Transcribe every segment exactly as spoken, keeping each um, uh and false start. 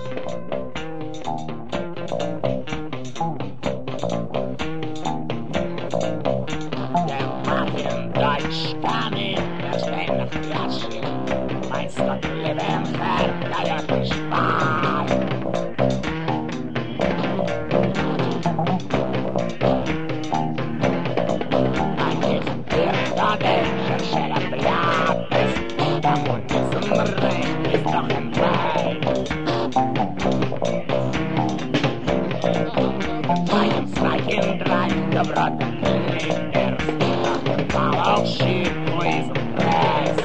Deutsch Kamin, der stehen auf Flaschen. Meinst Gott, leben her, da ja nicht Spaß. Ein Gift für Tage, für schöne Blattes. Der Mund ist im Rein, ist doch im Rein. Bei dem Zeichen drei, der Brot im Linder. Auch shit, boys and press.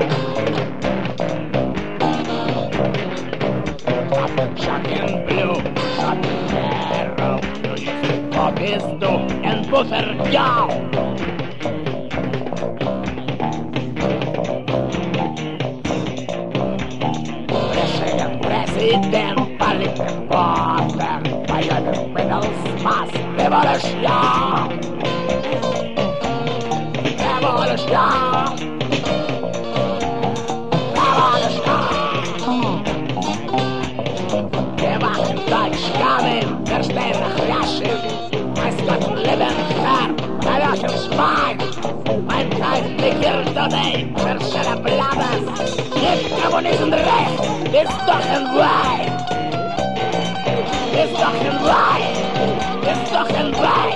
Up and chuck and blue, shot and arrow. Do you see focus do and buffer down? President, President, Political Water, by the middle mass revolution. Revolution! Revolution! Wir machen Deutsch Kamin, wir stehen nach Jaschen. Weiß Gott, leben fair, bei welchem Schwein. Mein Kreis begiert today, für schöne Blattes. Nicht Kommunismus recht, ist doch ein Wein. Ist doch ein Wein. Ist doch ein Wein.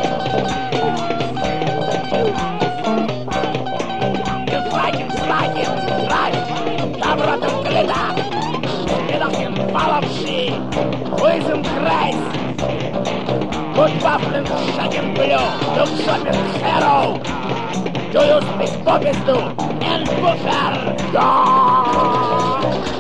Wo ist im Kreis? Gut Waffen, Schatten Blue, du Schotten Zero. Du just bist, wo bist du? Ein Buffer, ja!